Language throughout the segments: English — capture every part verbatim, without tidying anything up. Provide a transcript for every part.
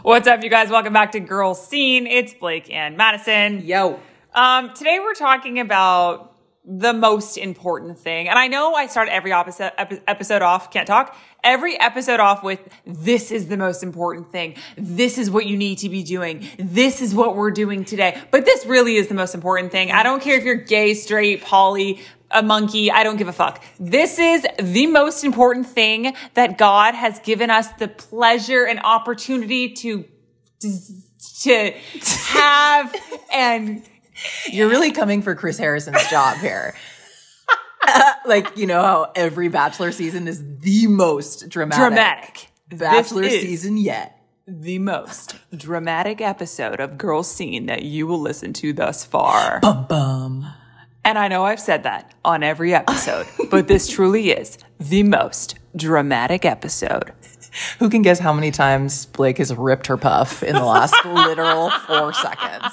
What's up, you guys? Welcome back to Girls Scene. It's Blake and Madison. Yo. Um, today we're talking about the most important thing. And I know I start every episode, episode off, can't talk, every episode off with, this is the most important thing. This is what you need to be doing. This is what we're doing today. But this really is the most important thing. I don't care if you're gay, straight, poly, a monkey. I don't give a fuck. This is the most important thing that God has given us the pleasure and opportunity to, to have. And you're really coming for Chris Harrison's job here. uh, like, you know how every Bachelor season is the most dramatic. Dramatic. Bachelor season yet. The most dramatic episode of Girls Scene that you will listen to thus far. Bum bum. And I know I've said that on every episode, but this truly is the most dramatic episode. Who can guess how many times Blake has ripped her puff in the last literal four seconds?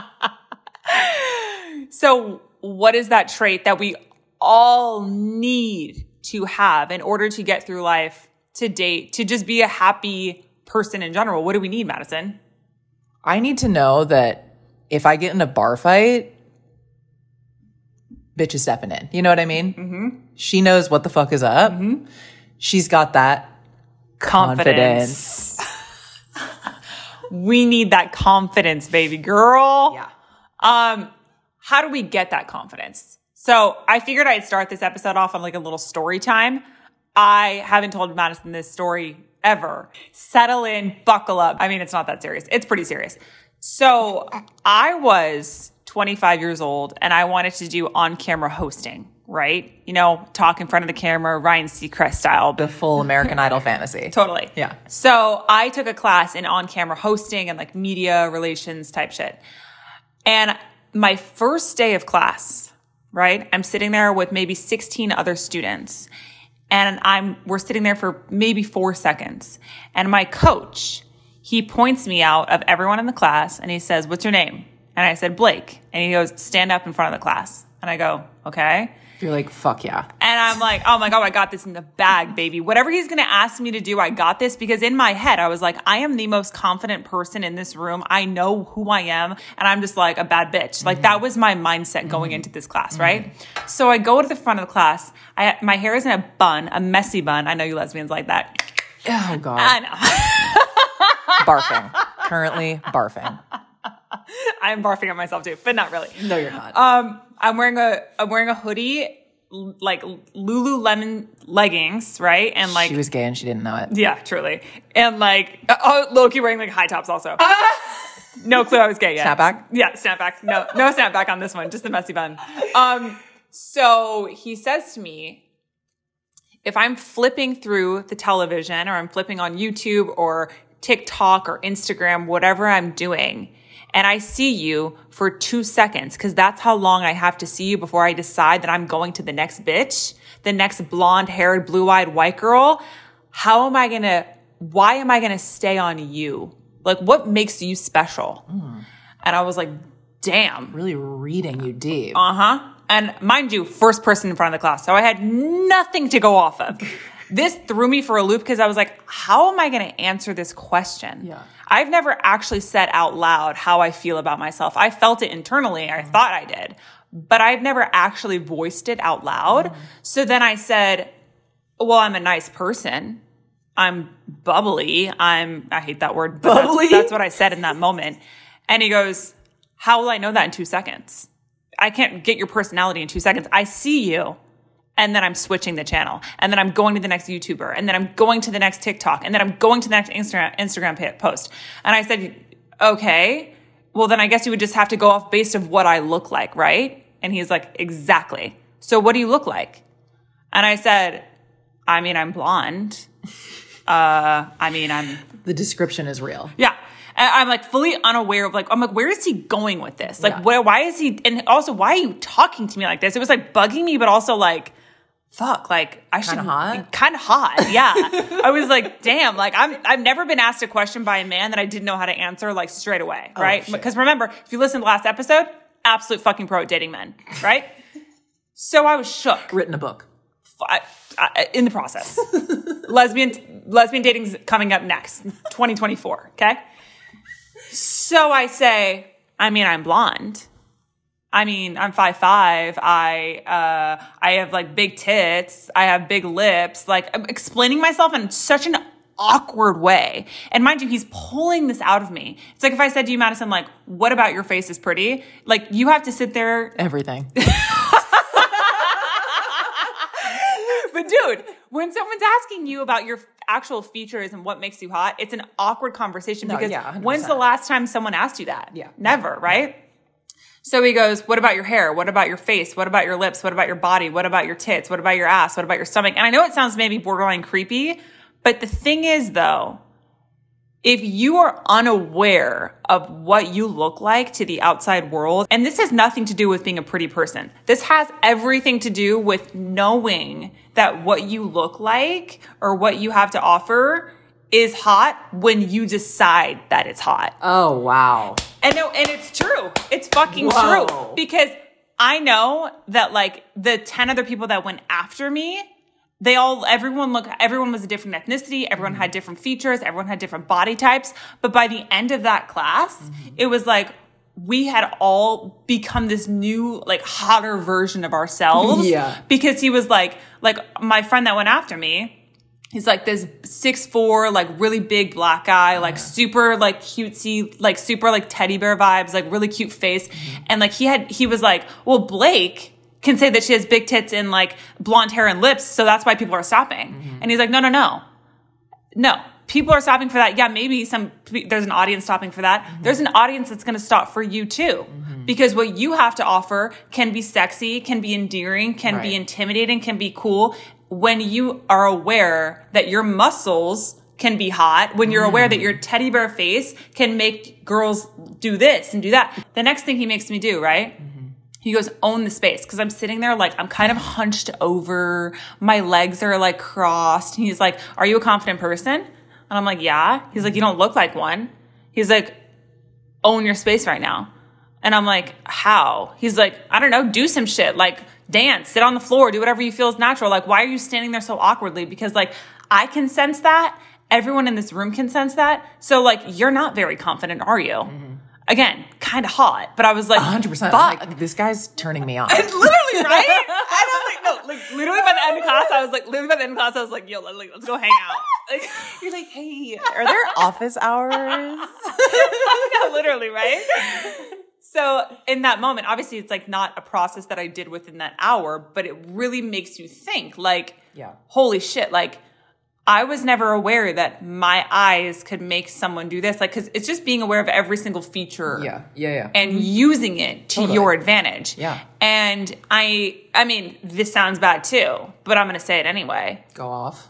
So what is that trait that we all need to have in order to get through life, to date, to just be a happy person in general? What do we need, Madison? I need to know that if I get in a bar fight, bitch is stepping in. You know what I mean? Mm-hmm. She knows what the fuck is up. Mm-hmm. She's got that confidence. confidence. We need that confidence, baby girl. Yeah. Um, how do we get that confidence? So I figured I'd start this episode off on like a little story time. I haven't told Madison this story ever. Settle in, buckle up. I mean, it's not that serious. It's pretty serious. So I was twenty-five years old and I wanted to do on-camera hosting, right? You know, talk in front of the camera, Ryan Seacrest style. The full American Idol fantasy. Totally. Yeah. So I took a class in on-camera hosting and like media relations type shit. And my first day of class, right? I'm sitting there with maybe sixteen other students and I'm, we're sitting there for maybe four seconds. And my coach, he points me out of everyone in the class and he says, "What's your name?" And I said, "Blake." And he goes, "Stand up in front of the class." And I go, "Okay." You're like, fuck yeah. And I'm like, oh my God, I got this in the bag, baby. Whatever he's going to ask me to do, I got this. Because in my head, I was like, I am the most confident person in this room. I know who I am. And I'm just like a bad bitch. Like, mm-hmm. that was my mindset going mm-hmm. into this class, mm-hmm. right? So I go to the front of the class. I, my hair is in a bun, a messy bun. I know you lesbians like that. Oh, God. I know. Barfing. Currently barfing. I'm barfing at myself too, but not really. No, you're not. Um, I'm wearing a, I'm wearing a hoodie, like Lululemon leggings, right? And like, she was gay and she didn't know it. Yeah, truly. And like, oh, Loki wearing like high tops also. No clue I was gay yet. Snapback? Yeah, snapback. No, no snapback on this one, just the messy bun. Um, so he says to me, if I'm flipping through the television or I'm flipping on YouTube or TikTok or Instagram, whatever I'm doing, and I see you for two seconds, because that's how long I have to see you before I decide that I'm going to the next bitch, the next blonde-haired, blue-eyed white girl, how am I going to, why am I going to stay on you? Like, what makes you special? Mm. And I was like, damn. Really reading you deep. Uh-huh. And mind you, first person in front of the class. So I had nothing to go off of. This threw me for a loop because I was like, how am I going to answer this question? Yeah. I've never actually said out loud how I feel about myself. I felt it internally. I mm-hmm. thought I did, but I've never actually voiced it out loud. Mm-hmm. So then I said, well, I'm a nice person. I'm bubbly. I'm, I hate that word, but bubbly? That's, that's what I said in that moment. And he goes, how will I know that in two seconds? I can't get your personality in two seconds. I see you. And then I'm switching the channel. And then I'm going to the next YouTuber. And then I'm going to the next TikTok. And then I'm going to the next Instagram, Instagram post. And I said, okay, well, then I guess you would just have to go off based of what I look like, right? And he's like, exactly. So what do you look like? And I said, I mean, I'm blonde. Uh, I mean, I'm... The description is real. Yeah. And I'm like fully unaware of like, I'm like, where is he going with this? Like, yeah. what, why is he, and also, why are you talking to me like this? It was like bugging me, but also like, fuck, like I should kind of hot. Kind of hot, yeah. I was like, damn, like I'm. I've never been asked a question by a man that I didn't know how to answer like straight away, right? Oh, because remember, if you listen to the last episode, absolute fucking pro at dating men, right? So I was shook. Written a book. I, I, in the process. lesbian lesbian dating's coming up next, twenty twenty-four. Okay. So I say, I mean, I'm blonde. I mean, I'm five five. I uh, I have like big tits. I have big lips. Like I'm explaining myself in such an awkward way. And mind you, he's pulling this out of me. It's like if I said to you, Madison, like, what about your face is pretty? Like you have to sit there. Everything. But dude, when someone's asking you about your actual features and what makes you hot, it's an awkward conversation No, because yeah, one hundred percent. When's the last time someone asked you that? Yeah. Never, right? So he goes, what about your hair? What about your face? What about your lips? What about your body? What about your tits? What about your ass? What about your stomach? And I know it sounds maybe borderline creepy, but the thing is though, if you are unaware of what you look like to the outside world, and this has nothing to do with being a pretty person. This has everything to do with knowing that what you look like or what you have to offer is hot when you decide that it's hot. Oh, wow. And no, and it's true. It's fucking Whoa. true. Because I know that like the ten other people that went after me, they all, everyone look, everyone was a different ethnicity. Everyone mm-hmm. had different features. Everyone had different body types. But by the end of that class, mm-hmm. it was like, we had all become this new, like hotter version of ourselves. Yeah. Because he was like, like my friend that went after me, he's like this six foot four, like really big black guy, like super like cutesy, like super like teddy bear vibes, like really cute face. Mm-hmm. And like he had, he was like, well, Blake can say that she has big tits and like blonde hair and lips. So that's why people are stopping. Mm-hmm. And he's like, no, no, no, no. People are stopping for that. Yeah, maybe some, there's an audience stopping for that. Mm-hmm. There's an audience that's going to stop for you too. Mm-hmm. Because what you have to offer can be sexy, can be endearing, can right. be intimidating, can be cool. When you are aware that your muscles can be hot, when you're mm. aware that your teddy bear face can make girls do this and do that. The next thing he makes me do, right? Mm-hmm. He goes, own the space. Cause I'm sitting there like, I'm kind of hunched over. My legs are like crossed. And he's like, are you a confident person? And I'm like, yeah. He's like, you don't look like one. He's like, own your space right now. And I'm like, how? He's like, I don't know, do some shit. Like, dance, sit on the floor, do whatever you feel is natural. Like, why are you standing there so awkwardly? Because like, I can sense that. Everyone in this room can sense that. So like, you're not very confident, are you? Mm-hmm. Again, kind of hot, but I was like, one hundred percent. fuck. Like, this guy's turning me on. It's literally, right? And I'm like, no, like literally by the end of class, I was like, literally by the end of class, I was like, yo, like, let's go hang out. Like, you're like, hey, are there office hours? Yeah, literally, right? So in that moment, obviously it's like not a process that I did within that hour, but it really makes you think like, yeah, holy shit. Like I was never aware that my eyes could make someone do this. Like, cause it's just being aware of every single feature. Yeah. Yeah. Yeah. And mm-hmm. using it to totally. Your advantage. Yeah. And I, I mean, this sounds bad too, but I'm going to say it anyway. Go off.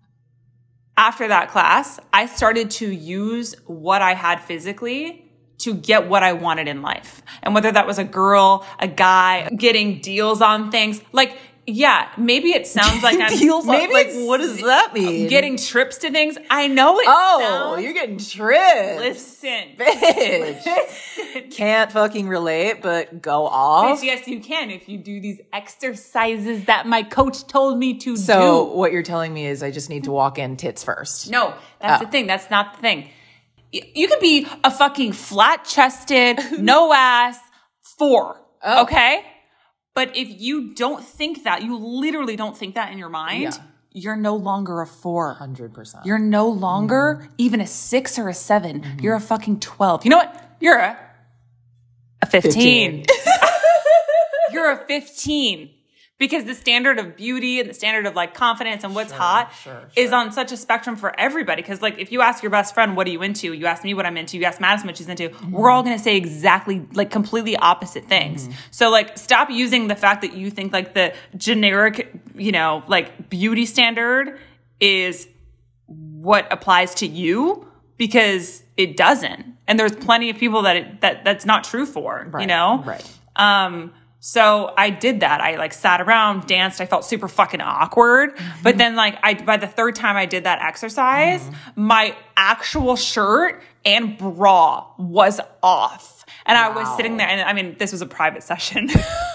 After that class, I started to use what I had physically to get what I wanted in life. And whether that was a girl, a guy, getting deals on things, like, yeah, maybe it sounds like I'm deals maybe on, like, what does that mean? Getting trips to things. I know it Oh, sounds, you're getting trips. Listen. Bitch. Listen. Can't fucking relate, but go off. Bitch, yes, you can if you do these exercises that my coach told me to so do. So what you're telling me is I just need to walk in tits first. No, that's oh. the thing. That's not the thing. You could be a fucking flat-chested, no ass, four, oh. okay? But if you don't think that, you literally don't think that in your mind, yeah. you're no longer a four. one hundred percent. You're no longer mm-hmm. even a six or a seven. Mm-hmm. You're a fucking twelve. You know what? You're a, a fifteen. fifteen. You're a fifteen. Because the standard of beauty and the standard of like confidence and what's sure, hot sure, sure. is on such a spectrum for everybody. Because like if you ask your best friend, what are you into? You ask me what I'm into. You ask Madison what she's into. Mm-hmm. We're all going to say exactly like completely opposite things. Mm-hmm. So like stop using the fact that you think like the generic, you know, like beauty standard is what applies to you because it doesn't. And there's plenty of people that it, that that's not true for, right, you know? Right. Um, So I did that. I like sat around, danced. I felt super fucking awkward. Mm-hmm. But then like I, by the third time I did that exercise, mm-hmm. my actual shirt and bra was off. And wow. I was sitting there and I mean, this was a private session. It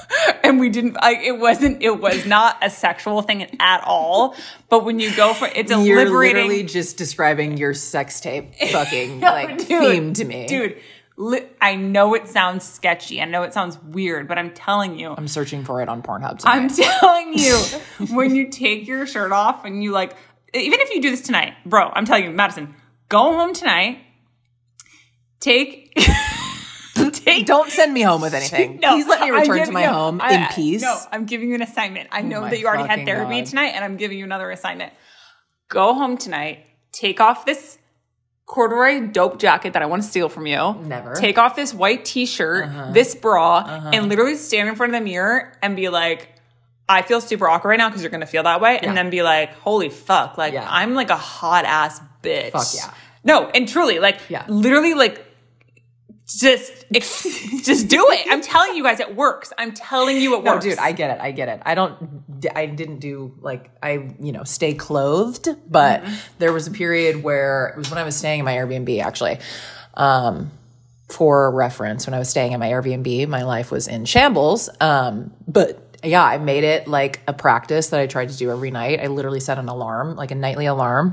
and we didn't, like, it wasn't, it was not a sexual thing at all. But when you go for, it's a You're liberating. literally just describing your sex tape fucking like Dude, theme to me. Dude, li- I know it sounds sketchy. I know it sounds weird, but I'm telling you. I'm searching for it on Pornhub tonight. I'm telling you, when you take your shirt off and you like, even if you do this tonight, bro, I'm telling you, Madison, go home tonight, take, take. Don't send me home with anything. No, Please let me I'm return giving to my you- home I- in I- peace. No, I'm giving you an assignment. I know my that you already had fucking therapy God. tonight, and I'm giving you another assignment. Go home tonight, take off this corduroy dope jacket that I want to steal from you. Never. Take off this white t-shirt, Uh-huh. this bra, Uh-huh. and literally stand in front of the mirror and be like, I feel super awkward right now because you're going to feel that way. Yeah. And then be like, holy fuck. Like, Yeah. I'm like a hot ass bitch. Fuck yeah. No, and truly, like, Yeah. literally, like, just, ex- just do it. I'm telling you guys, it works. I'm telling you it No, works. dude, I get it. I get it. I don't, I didn't do like, I, you know, stay clothed, but Mm-hmm. there was a period where it was when I was staying in my Airbnb actually. Um, for reference, when I was staying in my Airbnb, my life was in shambles. Um, but yeah, I made it like a practice that I tried to do every night. I literally set an alarm, like a nightly alarm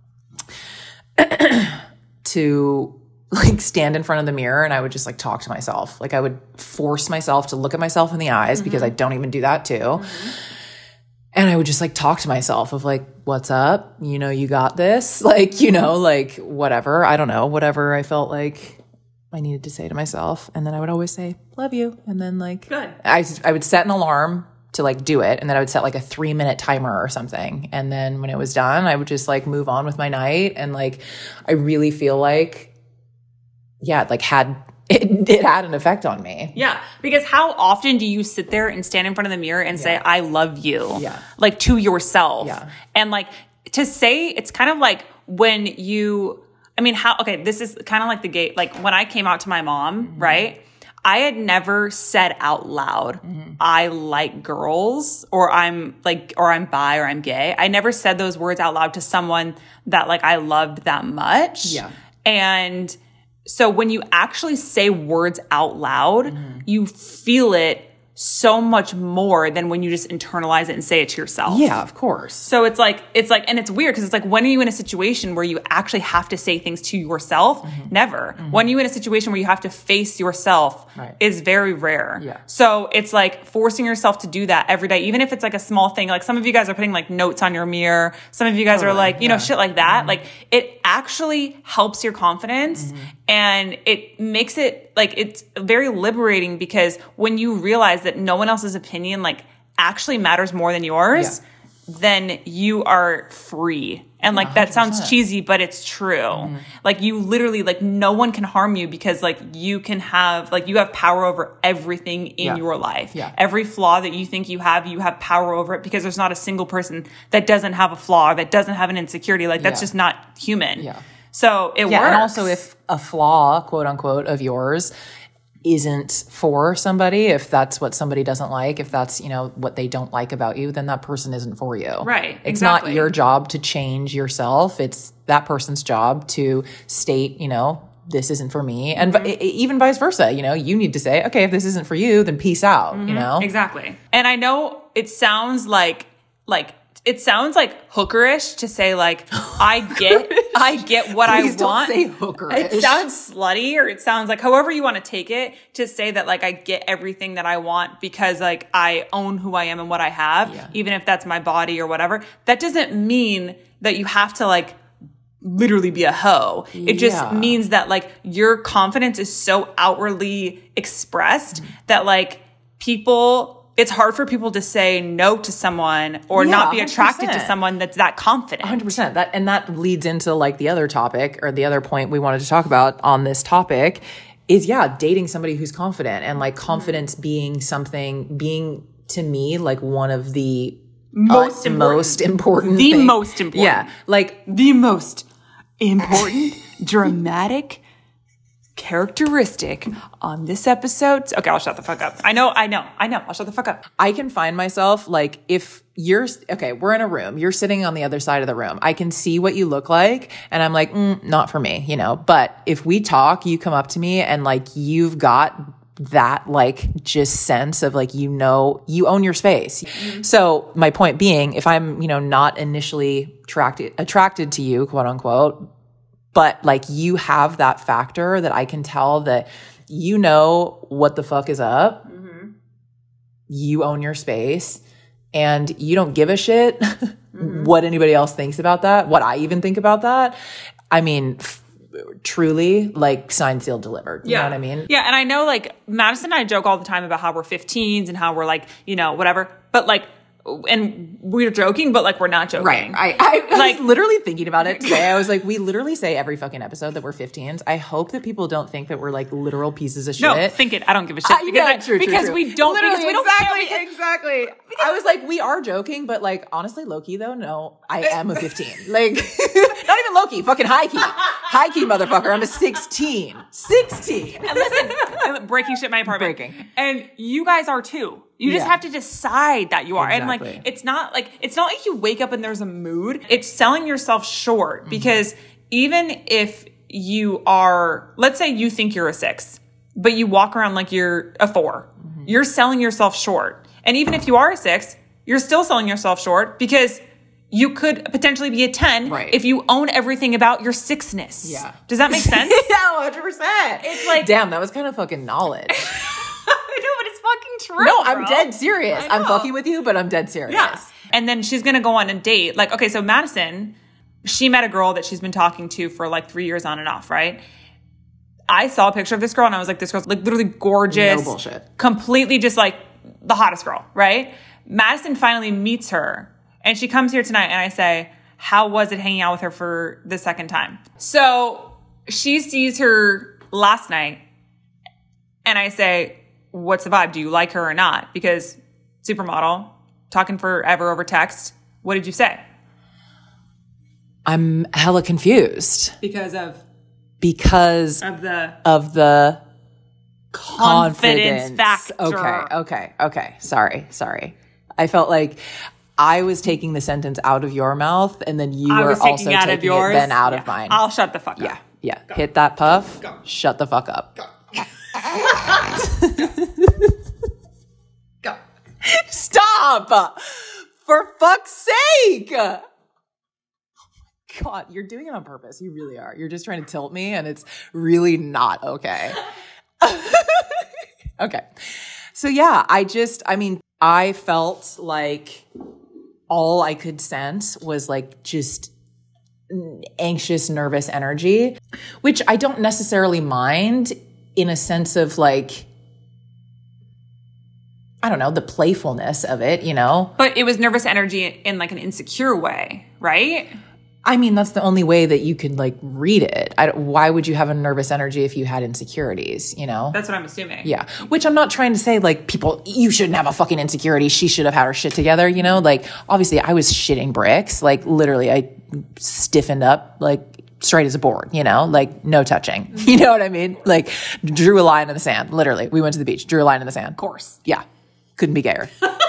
to like stand in front of the mirror, and I would just like talk to myself. Like I would force myself to look at myself in the eyes because I don't even do that too. Mm-hmm. And I would just like talk to myself of like, what's up? You know, you got this. Like, you know, like whatever. I don't know, whatever I felt like I needed to say to myself. And then I would always say, love you. And then like, Good. I, I would set an alarm to like do it. And then I would set like a three minute timer or something. And then when it was done, I would just like move on with my night. And like, I really feel like, yeah, it like had, it, it had an effect on me. Yeah, because how often do you sit there and stand in front of the mirror and say, Yeah. I love you? Yeah. Like to yourself. Yeah. And like to say, it's kind of like when you, I mean, how, okay, this is kind of like the gate, like when I came out to my mom, Mm-hmm. right? I had never said out loud, Mm-hmm. I like girls or I'm like, or I'm bi or I'm gay. I never said those words out loud to someone that like I loved that much. Yeah. And so when you actually say words out loud, Mm-hmm. you feel it so much more than when you just internalize it and say it to yourself. Yeah, of course. So it's like, it's like, and it's weird because it's like, when are you in a situation where you actually have to say things to yourself? Mm-hmm. Never. When are you in a situation where you have to face yourself Right. is very rare. Yeah. So it's like forcing yourself to do that every day, even if it's like a small thing. Like some of you guys are putting like notes on your mirror. Some of you guys are Totally, like, you know, yeah. shit like that. Like it actually helps your confidence Mm-hmm. and it makes it like, it's very liberating because when you realize that no one else's opinion like actually matters more than yours, then you are free. And like that sounds one hundred percent. cheesy, but it's true. Mm-hmm. Like you literally, like no one can harm you because like you can have, like you have power over everything in Yeah. your life. Yeah. Every flaw that you think you have, you have power over it because there's not a single person that doesn't have a flaw, or that doesn't have an insecurity. Like that's Yeah. just not human. Yeah. So it Yeah, works. and also if a flaw, quote unquote, of yours isn't for somebody, if that's what somebody doesn't like, if that's, you know, what they don't like about you, then that person isn't for you. Right, It's exactly. not your job to change yourself. It's that person's job to state, you know, this isn't for me. And Mm-hmm. vi- even vice versa, you know, you need to say, okay, if this isn't for you, then peace out, you know? Exactly. And I know it sounds like, like, it sounds like hookerish to say like, I get, I get what I Please don't want. say hookerish. It sounds slutty, or it sounds like however you want to take it, to say that like I get everything that I want because like I own who I am and what I have, Yeah. even if that's my body or whatever. That doesn't mean that you have to like literally be a hoe. It just Yeah. means that like your confidence is so outwardly expressed Mm-hmm. that like people, it's hard for people to say no to someone or Yeah, not be one hundred attracted to percent. someone that's that confident. one hundred percent. That and that leads into like the other topic or the other point we wanted to talk about on this topic is yeah, dating somebody who's confident and like confidence being something being to me like one of the Most uh, important. most important The thing- most important. Yeah, like The most important, dramatic characteristic on this episode. Okay, I'll shut the fuck up. I know, I know, I know. I'll shut the fuck up. I can find myself like if you're okay, we're in a room, you're sitting on the other side of the room. I can see what you look like and I'm like, mm, not for me, you know. But if we talk, you come up to me and like you've got that like just sense of like, you know, you own your space. Mm-hmm. So my point being, if I'm, you know, not initially attracted, attracted to you, quote unquote, but like you have that factor that I can tell that you know what the fuck is up. Mm-hmm. You own your space and you don't give a shit mm-hmm. what anybody else thinks about that, what I even think about that. I mean, f- truly like signed, sealed, delivered. You yeah. know what I mean? Yeah. And I know like Madison and I joke all the time about how we're fifteens and how we're like, you know, whatever. But like, and we're joking, but like we're not joking. Right. I, I like was literally thinking about it today. I was like, we literally say every fucking episode that we're fifteens. I hope that people don't think that we're like literal pieces of shit. No, think it. I don't give a shit. Uh, Because, yeah, I, true, because true, we don't, literally, because we don't exactly, care because, exactly. Because I was like, we are joking, but like, honestly, low-key though, no, I am a fifteen. Like, not even low-key, fucking high-key. High-key, motherfucker. I'm a sixteen. sixteen. And listen, I'm breaking shit in my apartment. Breaking. And you guys are too. You just Yeah. have to decide that you are. Exactly. And like, it's not like, it's not like you wake up and there's a mood. It's selling yourself short mm-hmm. because even if you are, let's say you think you're a six, but you walk around like you're a four, mm-hmm. you're selling yourself short. And even if you are a six, you're still selling yourself short because you could potentially be a ten right. if you own everything about your sixness. Yeah. Does that make sense? Yeah, one hundred percent. It's like, damn, that was kind of fucking knowledge. I know, but it's fucking true. No, I'm bro. dead serious. I'm fucking with you, but I'm dead serious. Yeah. And then she's going to go on a date. Like, okay, so Madison, she met a girl that she's been talking to for like three years on and off, right? I saw a picture of this girl and I was like, this girl's like literally gorgeous. No bullshit. Completely just like the hottest girl, right? Madison finally meets her and she comes here tonight and I say, how was it hanging out with her for the second time? So she sees her last night and I say, what's the vibe? Do you like her or not? Because supermodel, talking forever over text. What did you say? I'm hella confused. Because of? Because Of the of the confidence, confidence factor. Okay, okay, okay. Sorry, sorry. I felt like I was taking the sentence out of your mouth, and then you I were was also taking out taking of yours. it then out Yeah. of mine. I'll shut the fuck yeah, up. yeah. Go. Hit that puff. Go. Shut the fuck up. Go. Go. Stop! For fuck's sake! God, you're doing it on purpose. You really are. You're just trying to tilt me, and it's really not okay. Okay. So yeah, I just, I mean, I felt like all I could sense was like just anxious, nervous energy, which I don't necessarily mind in a sense of like, I don't know, the playfulness of it, you know? But it was nervous energy in like an insecure way, right? I mean, that's the only way that you could like read it. I don't, why would you have a nervous energy if you had insecurities, you know? That's what I'm assuming. Yeah. Which I'm not trying to say like people, you shouldn't have a fucking insecurity. She should have had her shit together, you know? Like obviously I was shitting bricks. Like literally I stiffened up like straight as a board, you know? Like no touching. You know what I mean? Like drew a line in the sand. Literally. We went to the beach, drew a line in the sand. Of course. Yeah. Couldn't be gayer.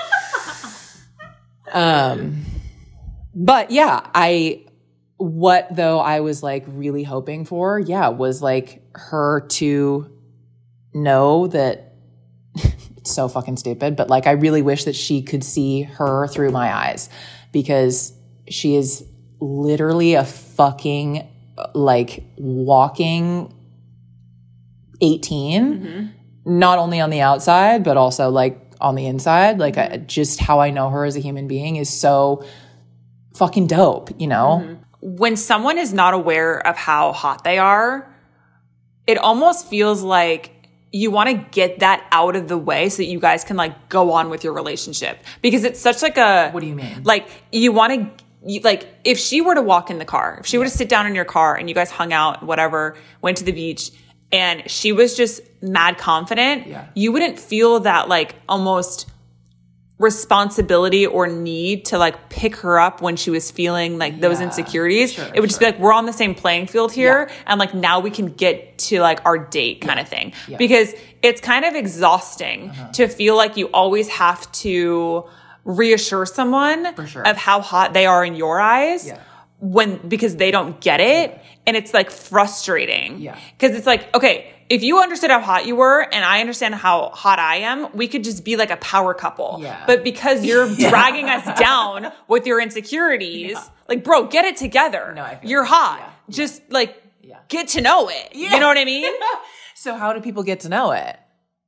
um, but yeah, I... What though I was like really hoping for, yeah, was like her to know that it's so fucking stupid, but like I really wish that she could see her through my eyes because she is literally a fucking like walking eighteen, mm-hmm. not only on the outside, but also like on the inside. Like I, just how I know her as a human being is so fucking dope, you know? Mm-hmm. When someone is not aware of how hot they are, it almost feels like you want to get that out of the way so that you guys can like go on with your relationship because it's such like a, what do you mean? Like you want to, like if she were to walk in the car, if she were to sit down in your car and you guys hung out, whatever, went to the beach and she was just mad confident, yeah. you wouldn't feel that like almost responsibility or need to like pick her up when she was feeling like those yeah, insecurities. sure, it would just sure. be like, we're on the same playing field here. Yeah. And like, now we can get to like our date kind yeah. of thing. Yeah. Because it's kind of exhausting uh-huh. to feel like you always have to reassure someone For sure. of how hot they are in your eyes. Yeah. when, because they don't get it. And it's like frustrating. Yeah. Cause it's like, okay, if you understood how hot you were and I understand how hot I am, we could just be like a power couple. Yeah. But because you're dragging us down with your insecurities, yeah. like, bro, get it together. No, I feel you're hot. Yeah. Just like, yeah. get to know it. Yeah. You know what I mean? So how do people get to know it?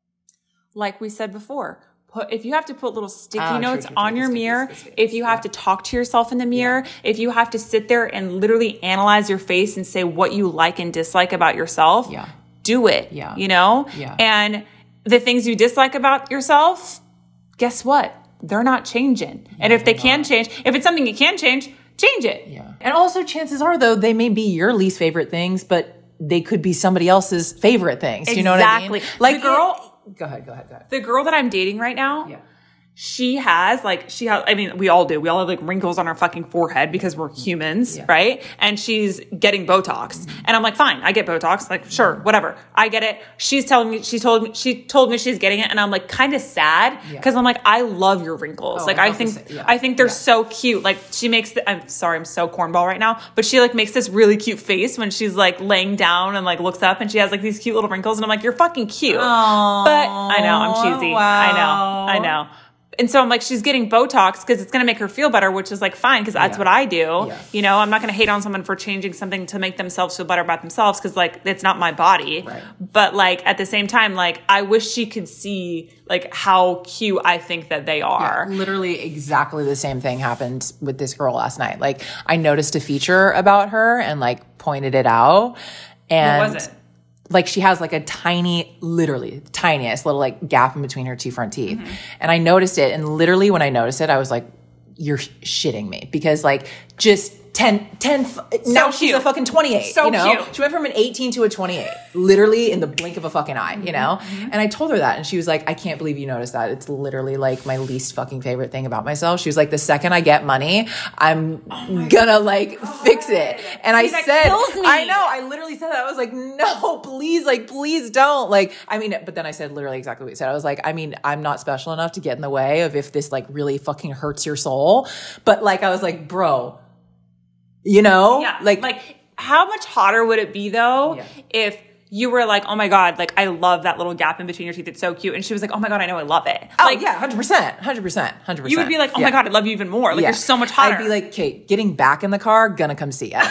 Like we said before, put, if you have to put little sticky Oh, notes true, true, on true, your stickies, mirror, the stickies, if you have yeah. to talk to yourself in the mirror, if you have to sit there and literally analyze your face and say what you like and dislike about yourself, yeah. do it, yeah. you know? Yeah. And the things you dislike about yourself, guess what? They're not changing. Yeah, and if they can not. change, if it's something you can change, change it. Yeah. And also chances are though, they may be your least favorite things, but they could be somebody else's favorite things. Exactly. You know what I mean? Like the girl, go ahead, go ahead, go ahead. The girl that I'm dating right now, yeah. she has like, she has, I mean, we all do. We all have like wrinkles on our fucking forehead because we're humans, yeah. right? And she's getting Botox. Mm-hmm. And I'm like, fine, I get Botox. Like, sure, whatever. I get it. She's telling me, she told me, she told me she's getting it. And I'm like kind of sad because yeah. I'm like, I love your wrinkles. Oh, like, I, I think, say, yeah. I think they're yeah. so cute. Like she makes the, I'm sorry, I'm so cornball right now, but she like makes this really cute face when she's like laying down and like looks up and she has like these cute little wrinkles. And I'm like, you're fucking cute. Aww, but I know, I'm cheesy. wow. I know, I know. And so I'm like, she's getting Botox because it's going to make her feel better, which is like fine because that's yeah. what I do. Yeah. You know, I'm not going to hate on someone for changing something to make themselves feel better about themselves because like it's not my body. Right. But like at the same time, like I wish she could see like how cute I think that they are. Yeah, literally exactly the same thing happened with this girl last night. Like I noticed a feature about her and like pointed it out. And what was it? Like she has like a tiny, literally tiniest little like gap in between her two front teeth. Mm-hmm. And I noticed it. And literally when I noticed it, I was like, you're sh- shitting me because like just ten, ten, so now she's a fucking twenty-eight, so you know, cute. She went from an eighteen to a twenty-eight, literally in the blink of a fucking eye, you know? Mm-hmm. And I told her that and she was like, I can't believe you noticed that. It's literally like my least fucking favorite thing about myself. She was like, the second I get money, I'm oh gonna like oh fix it. And See, I said, I know, I literally said that. I was like, no, please, like, please don't. Like, I mean, but then I said literally exactly what you said. I was like, I mean, I'm not special enough to get in the way of if this like really fucking hurts your soul. But like, I was like, bro, you know, yeah. like, like how much hotter would it be though yeah. if you were like, oh my God, like I love that little gap in between your teeth. It's so cute. And she was like, oh my God, I know I love it. Oh like, yeah, one hundred percent, one hundred percent, one hundred percent. You would be like, oh yeah. my God, I love you even more. Like yeah. you're so much hotter. I'd be like, Kate, getting back in the car, gonna come see ya.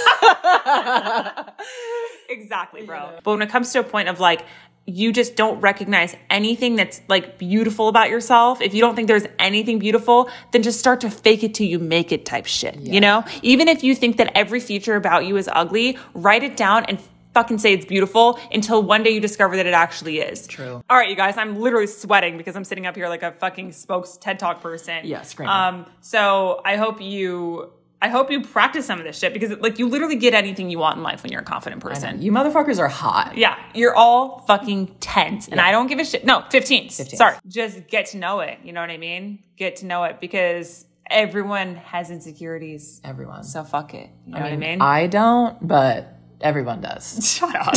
Exactly, bro. Yeah. But when it comes to a point of like, you just don't recognize anything that's like beautiful about yourself. If you don't think there's anything beautiful, then just start to fake it till you make it type shit. Yeah. You know, even if you think that every feature about you is ugly, write it down and fucking say it's beautiful until one day you discover that it actually is. True. All right, you guys, I'm literally sweating because I'm sitting up here like a fucking spokes TED Talk person. Yeah, screaming. Um, so I hope you... I hope you practice some of this shit because like you literally get anything you want in life when you're a confident person. You motherfuckers are hot. Yeah. You're all fucking tens and yeah. I don't give a shit. No, fifteens. fifteens. Sorry. Just get to know it. You know what I mean? Get to know it because everyone has insecurities. Everyone. So fuck it. You know I mean, what I mean? I don't, but everyone does. Shut up,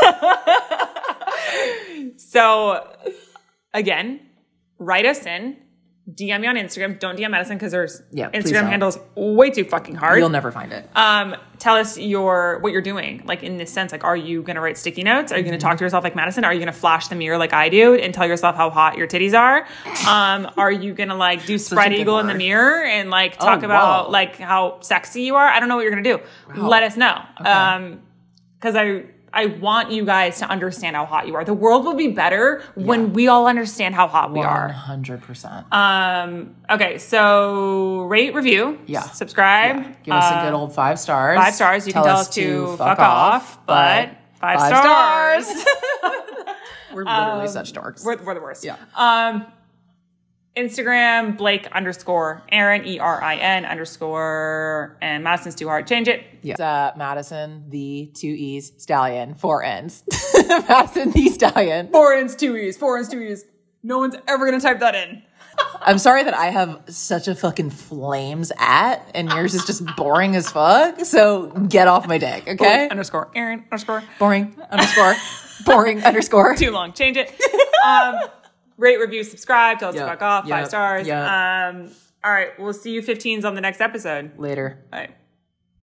dude. So again, write us in. D M me on Instagram. Don't D M Madison because there's yeah, Instagram handles way too fucking hard. You'll never find it. Um, tell us your what you're doing, like in this sense. Like, are you going to write sticky notes? Are you going to talk to yourself like Madison? Are you going to flash the mirror like I do and tell yourself how hot your titties are? Um, are you going to like do spread eagle in the mirror and like talk oh, about whoa. like how sexy you are? I don't know what you're going to do. Wow. Let us know. Okay. Um, because I. I want you guys to understand how hot you are. The world will be better yeah. when we all understand how hot we are. one hundred percent. Um, okay, so rate, review, yeah. subscribe. Yeah. Give us uh, a good old five stars. Five stars. You tell can tell us, us to fuck, fuck off, off, but five, five stars. stars. We're literally um, such dorks. We're, we're the worst. Yeah. Um, Instagram, Blake underscore Aaron, E R I N underscore, and Madison's too hard. Change it. Yeah. It's, uh, Madison, the two E's, Stallion, four N's. Madison, the Stallion. Four N's, two E's, four N's, two E's. No one's ever going to type that in. I'm sorry that I have such a fucking flames at, and yours is just boring as fuck. So get off my dick, okay? Blake underscore Aaron underscore. Boring underscore. Boring underscore. Too long. Change it. Um, Rate, review, subscribe, tell us yep. to fuck off, yep. five stars. Yep. Um, all right, we'll see you fifteens on the next episode. Later. All right.